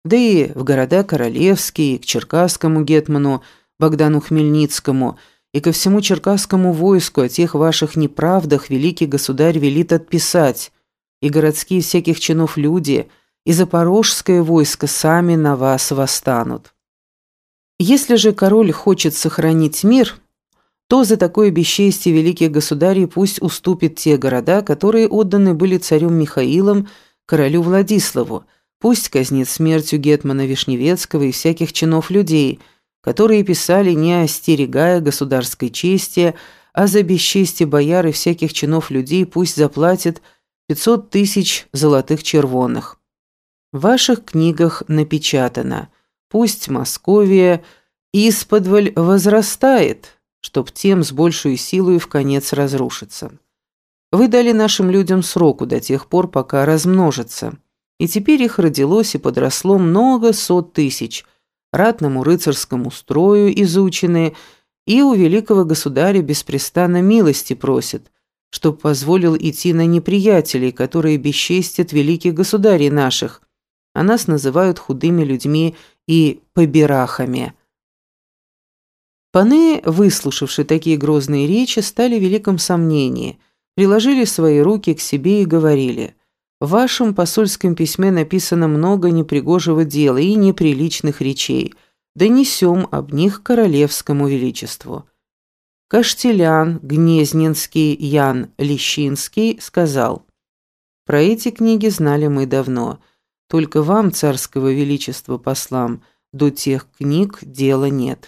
да и в города королевские, к черкасскому гетману Богдану Хмельницкому и ко всему черкасскому войску о тех ваших неправдах великий государь велит отписать, и городские всяких чинов люди, и запорожское войско сами на вас восстанут. Если же король хочет сохранить мир, то за такое бесчестие великих государей пусть уступит те города, которые отданы были царем Михаилом королю Владиславу, пусть казнит смертью гетмана Вишневецкого и всяких чинов людей, которые писали, не остерегая государской чести, а за бесчестие бояр и всяких чинов людей пусть заплатит 500 тысяч золотых червонных. В ваших книгах напечатано: пусть Московия исподволь возрастает, чтоб тем с большей силой вконец разрушиться. Вы дали нашим людям сроку до тех пор, пока размножится, и теперь их родилось и подросло много сот тысяч, ратному рыцарскому строю изученные, и у великого государя беспрестанно милости просят, чтоб позволил идти на неприятелей, которые бесчестят великих государей наших, а нас называют худыми людьми и поберахами». Паны, выслушавши такие грозные речи, стали в великом сомнении, приложили свои руки к себе и говорили: «В вашем посольском письме написано много непригожего дела и неприличных речей, донесем об них королевскому величеству». Каштелян Гнезненский Ян Лещинский сказал: «Про эти книги знали мы давно, только вам, царского величества послам, до тех книг дела нет».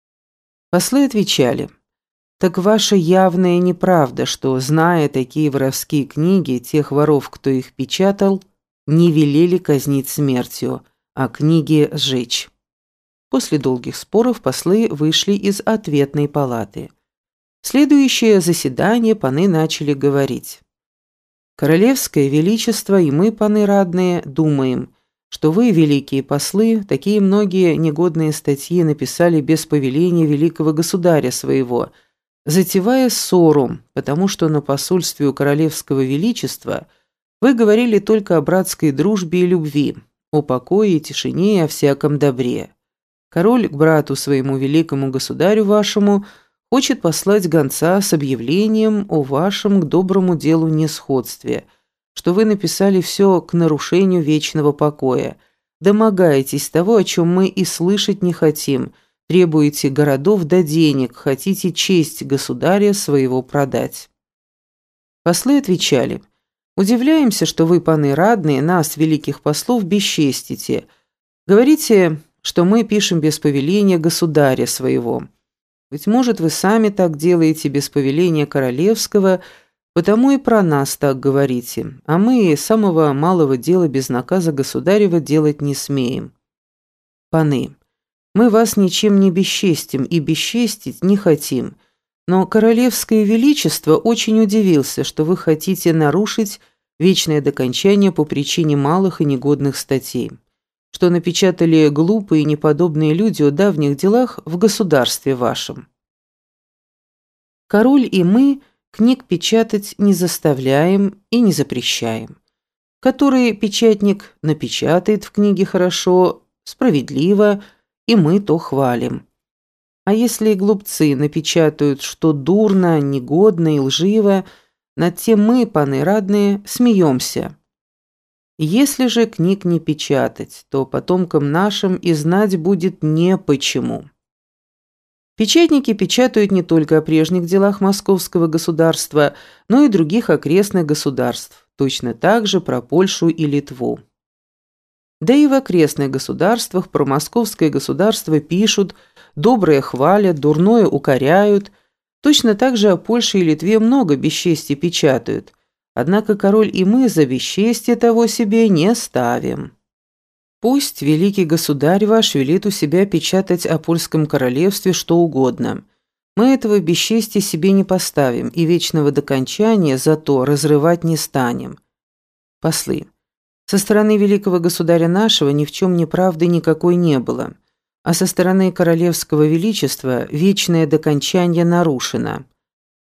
Послы отвечали: «Так ваша явная неправда, что, зная такие воровские книги, тех воров, кто их печатал, не велели казнить смертью, а книги сжечь». После долгих споров послы вышли из ответной палаты. В следующее заседание паны начали говорить: «Королевское величество и мы, паны радные, думаем, что вы, великие послы, такие многие негодные статьи написали без повеления великого государя своего, затевая ссору, потому что на посольстве у королевского величества вы говорили только о братской дружбе и любви, о покое и тишине и о всяком добре. Король к брату своему великому государю вашему хочет послать гонца с объявлением о вашем к доброму делу несходстве, что вы написали все к нарушению вечного покоя, домогаетесь того, о чем мы и слышать не хотим, требуете городов да денег, хотите честь государя своего продать». Послы отвечали: «Удивляемся, что вы, паны радные, нас, великих послов, бесчестите. Говорите, что мы пишем без повеления государя своего. Быть может, вы сами так делаете без повеления королевского, потому и про нас так говорите, а мы самого малого дела без наказа государева делать не смеем. Паны, мы вас ничем не бесчестим и бесчестить не хотим, но королевское величество очень удивился, что вы хотите нарушить вечное докончание по причине малых и негодных статей, что напечатали глупые и неподобные люди о давних делах в государстве вашем. Король и мы книг печатать не заставляем и не запрещаем. Который печатник напечатает в книге хорошо, справедливо, и мы то хвалим. А если глупцы напечатают, что дурно, негодно и лживо, над тем мы, паны радные, смеемся. Если же книг не печатать, то потомкам нашим и знать будет не почему. Печатники печатают не только о прежних делах московского государства, но и других окрестных государств, точно так же про Польшу и Литву. Да и в окрестных государствах про московское государство пишут, доброе хвалят, дурное укоряют, точно так же о Польше и Литве много бесчестий печатают, однако король и мы за бесчестие того себе не ставим. Пусть великий государь ваш велит у себя печатать о польском королевстве что угодно. Мы этого бесчестия себе не поставим и вечного докончания зато разрывать не станем. Послы. Со стороны великого государя нашего ни в чем неправды никакой не было, а со стороны королевского величества вечное докончание нарушено.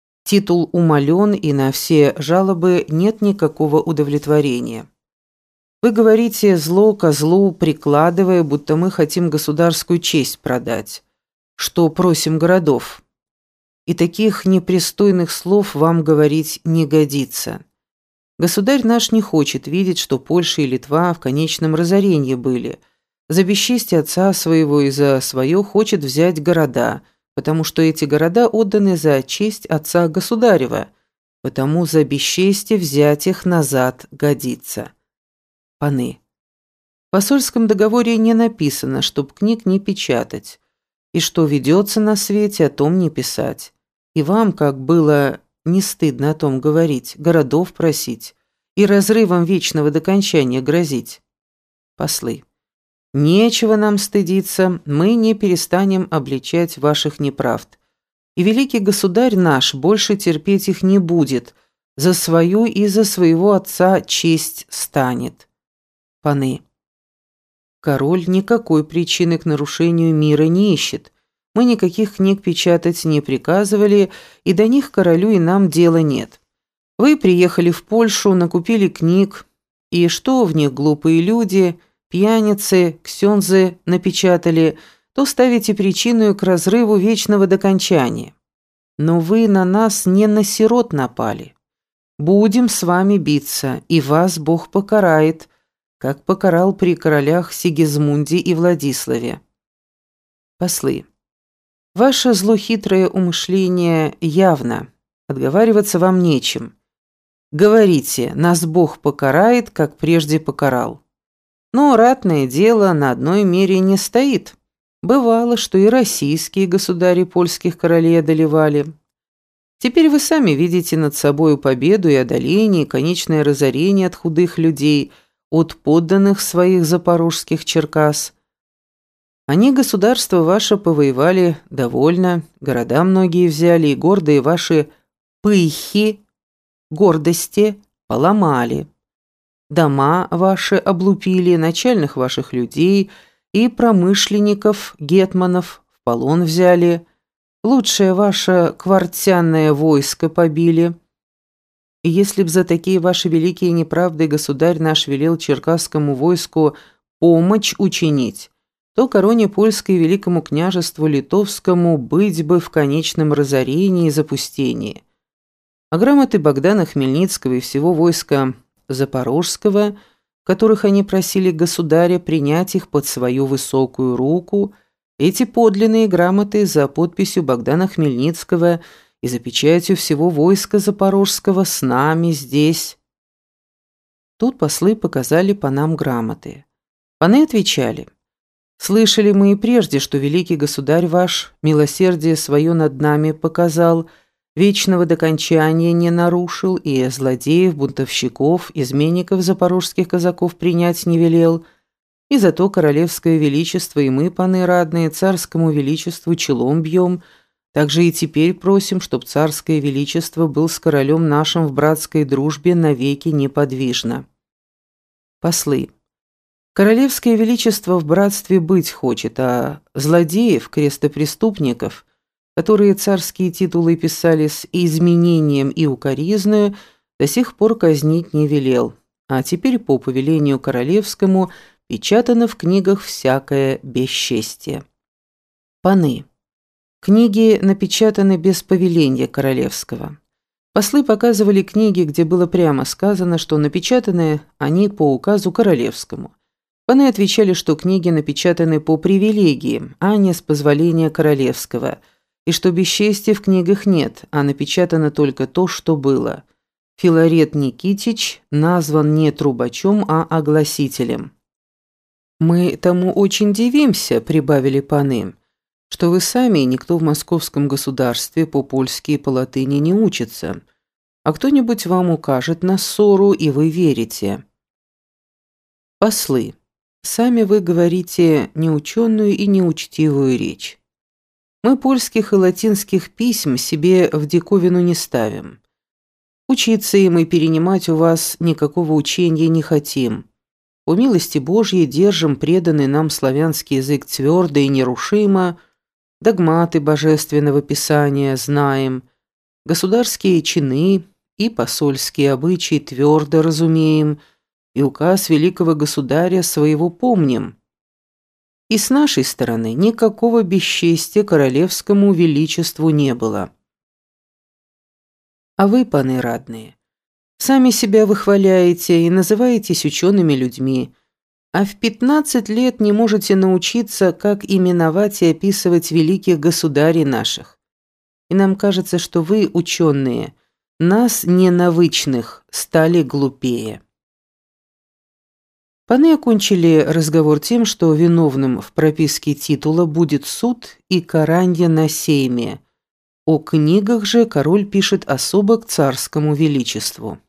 Титул умален, и на все жалобы нет никакого удовлетворения. Вы говорите зло ко злу, прикладывая, будто мы хотим государскую честь продать, что просим городов. И таких непристойных слов вам говорить не годится. Государь наш не хочет видеть, что Польша и Литва в конечном разорении были. За бесчестие отца своего и за свое хочет взять города, потому что эти города отданы за честь отца государева, потому за бесчестие взять их назад годится. Паны. В посольском договоре не написано, чтоб книг не печатать, и что ведется на свете, о том не писать. И вам, как было не стыдно о том говорить, городов просить и разрывом вечного до кончания грозить. Послы. Нечего нам стыдиться, мы не перестанем обличать ваших неправд. И великий государь наш больше терпеть их не будет, за свою и за своего отца честь станет. Паны. Король никакой причины к нарушению мира не ищет. Мы никаких книг печатать не приказывали, и до них королю и нам дела нет. Вы приехали в Польшу, накупили книг, и что в них глупые люди, пьяницы, ксензы напечатали, то ставите причину к разрыву вечного до кончания. Но вы на нас не на сирот напали. Будем с вами биться, и вас Бог покарает, как покарал при королях Сигизмунде и Владиславе. Послы. Ваше злохитрое умышление явно, отговариваться вам нечем. Говорите, нас Бог покарает, как прежде покарал. Но ратное дело на одной мере не стоит. Бывало, что и российские государи польских королей одолевали. Теперь вы сами видите над собою победу и одоление, и конечное разорение от худых людей, от подданных своих запорожских Черкас. Они государство ваше повоевали довольно, города многие взяли, и гордые ваши пыхи, гордости поломали. Дома ваши облупили, начальных ваших людей и промышленников, гетманов в полон взяли, лучшее ваше квартянное войско побили. И если б за такие ваши великие неправды государь наш велел черкасскому войску помощь учинить, то короне польской и великому княжеству литовскому быть бы в конечном разорении и запустении. А грамоты Богдана Хмельницкого и всего войска Запорожского, которых они просили государя принять их под свою высокую руку, эти подлинные грамоты за подписью Богдана Хмельницкого и за печатью всего войска Запорожского с нами здесь. Тут послы показали панам грамоты. Паны отвечали: «Слышали мы и прежде, что великий государь ваш милосердие свое над нами показал, вечного до кончания не нарушил и злодеев, бунтовщиков, изменников запорожских казаков принять не велел, и зато королевское величество и мы, паны радные, царскому величеству челом бьем, также и теперь просим, чтоб царское величество был с королем нашим в братской дружбе навеки неподвижно». Послы. Королевское величество в братстве быть хочет, а злодеев, крестопреступников, которые царские титулы писали с изменением и укоризною, до сих пор казнить не велел, а теперь по повелению королевскому печатано в книгах всякое бесчестие. Паны. Книги напечатаны без повеления королевского. Послы показывали книги, где было прямо сказано, что напечатаны они по указу королевскому. Паны отвечали, что книги напечатаны по привилегии, а не с позволения королевского, и что бесчестия в книгах нет, а напечатано только то, что было. Филарет Никитич назван не трубачом, а огласителем. «Мы тому очень дивимся», — прибавили паны, «что вы сами, никто в московском государстве по-польски и по-латыни не учится, а кто-нибудь вам укажет на ссору, и вы верите». Послы. Сами вы говорите неученую и неучтивую речь. Мы польских и латинских писем себе в диковину не ставим. Учиться им и перенимать у вас никакого учения не хотим. По милости Божьей держим преданный нам славянский язык твердо и нерушимо, догматы божественного писания знаем, государские чины и посольские обычаи твердо разумеем, и указ великого государя своего помним. И с нашей стороны никакого бесчестия королевскому величеству не было. А вы, паны радные, сами себя выхваляете и называетесь учеными людьми, а в 15 лет не можете научиться, как именовать и описывать великих государей наших. И нам кажется, что вы, ученые, нас, ненавычных, стали глупее. Паны окончили разговор тем, что виновным в прописке титула будет суд и каранье на сейме. О книгах же король пишет особо к царскому величеству.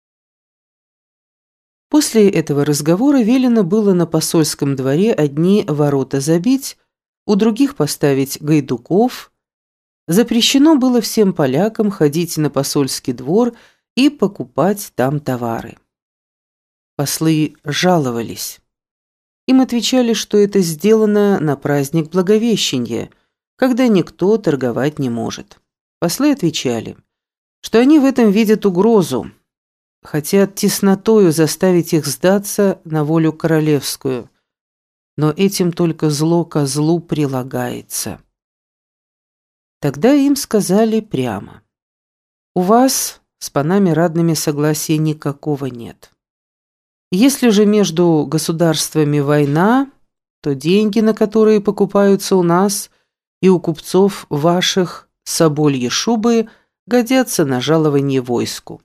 После этого разговора велено было на посольском дворе одни ворота забить, у других поставить гайдуков. Запрещено было всем полякам ходить на посольский двор и покупать там товары. Послы жаловались. Им отвечали, что это сделано на праздник Благовещения, когда никто торговать не может. Послы отвечали, что они в этом видят угрозу, хотят теснотою заставить их сдаться на волю королевскую, но этим только зло ко злу прилагается. Тогда им сказали прямо: у вас с панами радными согласия никакого нет. Если же между государствами война, то деньги, на которые покупаются у нас и у купцов ваших собольи шубы, годятся на жалование войску.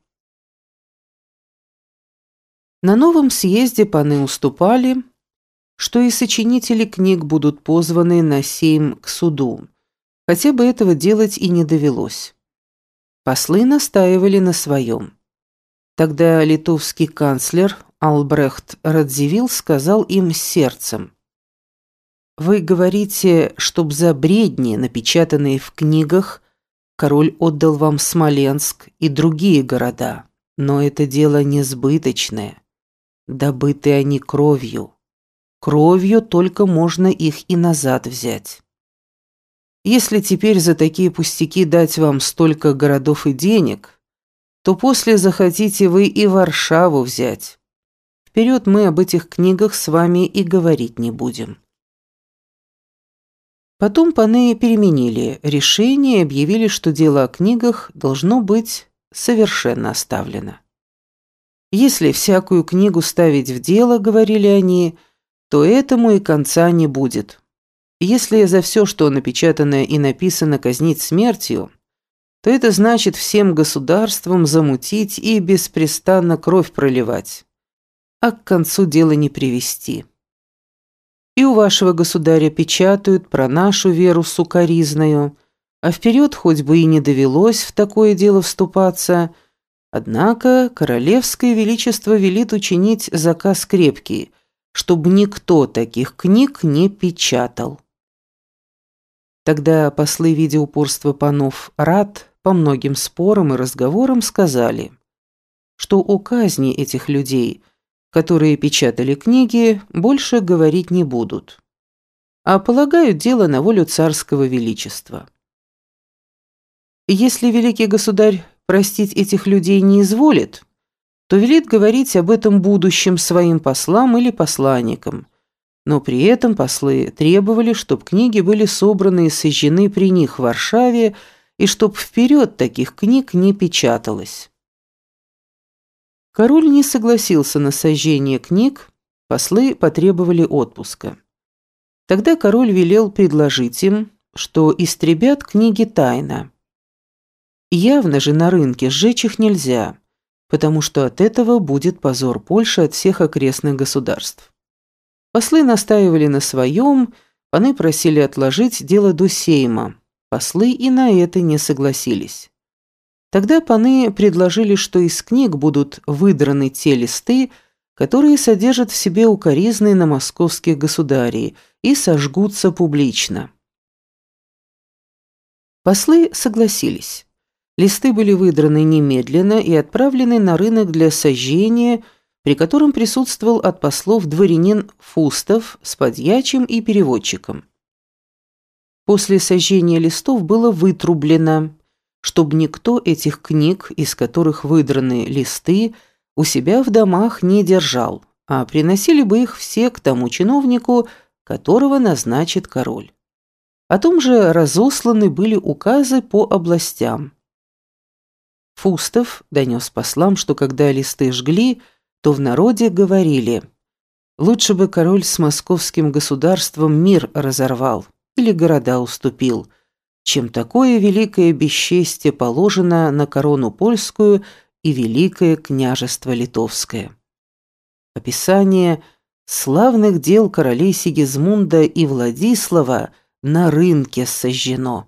На новом съезде паны уступали, что и сочинители книг будут позваны на сейм к суду, хотя бы этого делать и не довелось. Послы настаивали на своем. Тогда литовский канцлер Албрехт Радзивилл сказал им с сердцем: «Вы говорите, чтоб за бредни, напечатанные в книгах, король отдал вам Смоленск и другие города, но это дело несбыточное. Добыты они кровью. Кровью только можно их и назад взять. Если теперь за такие пустяки дать вам столько городов и денег, то после захотите вы и Варшаву взять. Вперед мы об этих книгах с вами и говорить не будем». Потом паны переменили решение и объявили, что дело о книгах должно быть совершенно оставлено. «Если всякую книгу ставить в дело, — говорили они, — то этому и конца не будет. Если за все, что напечатано и написано, казнить смертью, то это значит всем государствам замутить и беспрестанно кровь проливать, а к концу дела не привести. И у вашего государя печатают про нашу веру сукоризною, а вперед хоть бы и не довелось в такое дело вступаться, однако королевское величество велит учинить заказ крепкий, чтобы никто таких книг не печатал». Тогда послы, видя упорство панов рад, по многим спорам и разговорам сказали, что о казни этих людей, которые печатали книги, больше говорить не будут, а полагают дело на волю царского величества. Если великий государь простить этих людей не изволит, то велит говорить об этом будущим своим послам или посланникам, но при этом послы требовали, чтобы книги были собраны и сожжены при них в Варшаве, и чтоб вперед таких книг не печаталось. Король не согласился на сожжение книг, послы потребовали отпуска. Тогда король велел предложить им, что истребят книги тайно. Явно же на рынке сжечь их нельзя, потому что от этого будет позор Польши от всех окрестных государств. Послы настаивали на своем, паны просили отложить дело до сейма. Послы и на это не согласились. Тогда паны предложили, что из книг будут выдраны те листы, которые содержат в себе укоризны на московских государей, и сожгутся публично. Послы согласились. Листы были выдраны немедленно и отправлены на рынок для сожжения, при котором присутствовал от послов дворянин Фустов с подьячим и переводчиком. После сожжения листов было вытрублено, чтобы никто этих книг, из которых выдраны листы, у себя в домах не держал, а приносили бы их все к тому чиновнику, которого назначит король. О том же разосланы были указы по областям. Фустов донес послам, что когда листы жгли, то в народе говорили: лучше бы король с московским государством мир разорвал или города уступил, чем такое великое бесчестие положено на корону польскую и великое княжество литовское. Описание славных дел королей Сигизмунда и Владислава на рынке сожжено.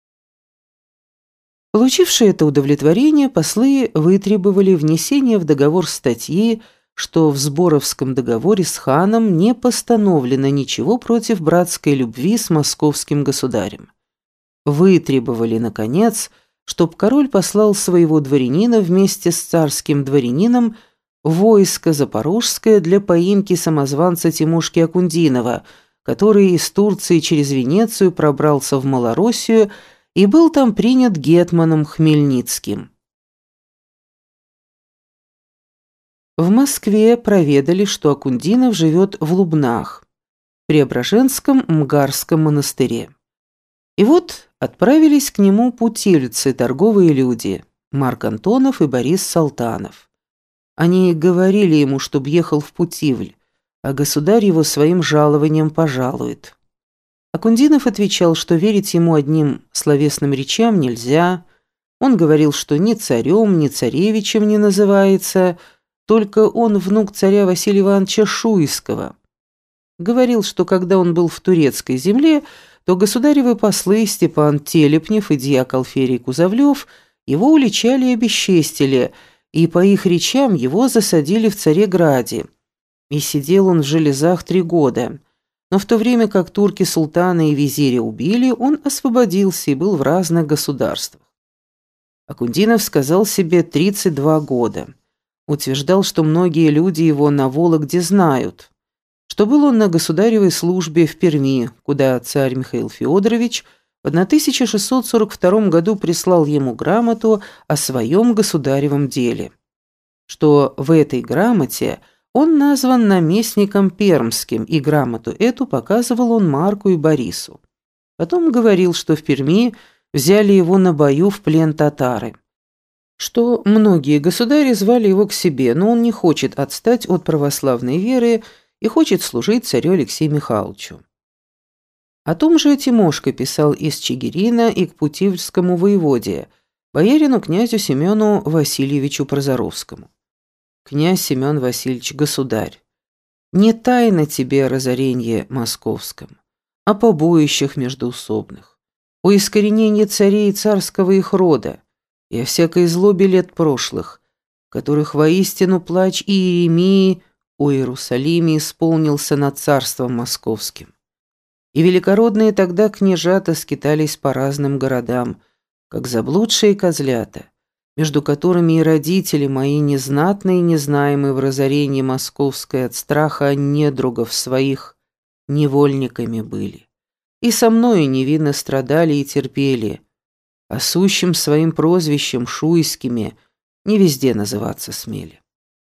Получившие это удовлетворение, послы вытребовали внесение в договор статьи, что в Сборовском договоре с ханом не постановлено ничего против братской любви с московским государем. Вытребовали, наконец, чтоб король послал своего дворянина вместе с царским дворянином в войско Запорожское для поимки самозванца Тимошки Акундинова, который из Турции через Венецию пробрался в Малороссию и был там принят гетманом Хмельницким. В Москве проведали, что Акундинов живет в Лубнах, Преображенском Мгарском монастыре. И вот отправились к нему путильцы, торговые люди, Марк Антонов и Борис Салтанов. Они говорили ему, чтоб ехал в Путивль, а государь его своим жалованием пожалует. Акундинов отвечал, что верить ему одним словесным речам нельзя. Он говорил, что ни царем, ни царевичем не называется, только он внук царя Василия Ивановича Шуйского. Говорил, что когда он был в турецкой земле, то государевы послы Степан Телепнев и дьяк Алферий Кузовлев его уличали и обесчестили, и по их речам его засадили в Цареграде. И сидел он в железах 3 года. Но в то время как турки султана и визиря убили, он освободился и был в разных государствах. Акундинов сказал себе 32 года. Утверждал, что многие люди его на Вологде знают, что был он на государевой службе в Перми, куда царь Михаил Федорович в 1642 году прислал ему грамоту о своем государевом деле, что в этой грамоте он назван наместником пермским, и грамоту эту показывал он Марку и Борису. Потом говорил, что в Перми взяли его на бою в плен татары, что многие государи звали его к себе, но он не хочет отстать от православной веры и хочет служить царю Алексею Михайловичу. О том же Тимошка писал из Чигирина и к Путивльскому воеводе, боярину князю Семену Васильевичу Прозоровскому. Князь Семен Васильевич, государь, не тайно тебе разоренье московском, о побоищах междоусобных, о искоренении царей и царского их рода, и о всякой злобе лет прошлых, которых воистину плач Иеремии о Иерусалиме исполнился над царством московским. И великородные тогда княжата скитались по разным городам, как заблудшие козлята, между которыми и родители мои незнатные и незнаемые в разорении московской от страха недругов своих невольниками были. И со мною невинно страдали и терпели, а сущим своим прозвищем шуйскими не везде называться смели.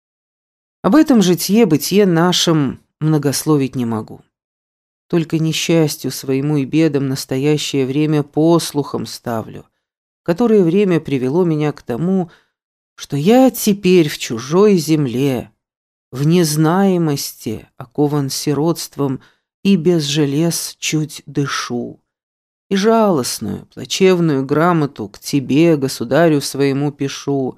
Об этом житье-бытие нашем многословить не могу. Только несчастью своему и бедам настоящее время послухом ставлю, которое время привело меня к тому, что я теперь в чужой земле, в незнаемости, окован сиротством и без желез чуть дышу, и жалостную, плачевную грамоту к тебе, государю своему, пишу.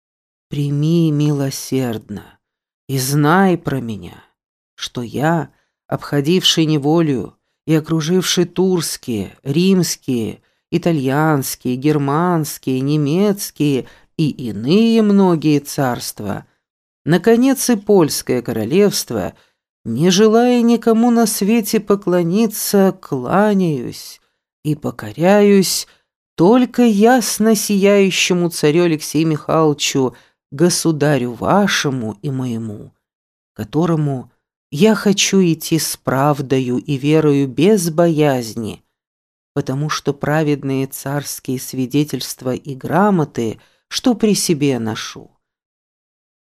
Прими милосердно и знай про меня, что я, обходивший неволю и окруживший турские, римские, итальянские, германские, немецкие и иные многие царства, наконец и польское королевство, не желая никому на свете поклониться, кланяюсь и покоряюсь только ясно сияющему царю Алексею Михайловичу, государю вашему и моему, которому я хочу идти с правдою и верою без боязни, потому что праведные царские свидетельства и грамоты, что при себе ношу,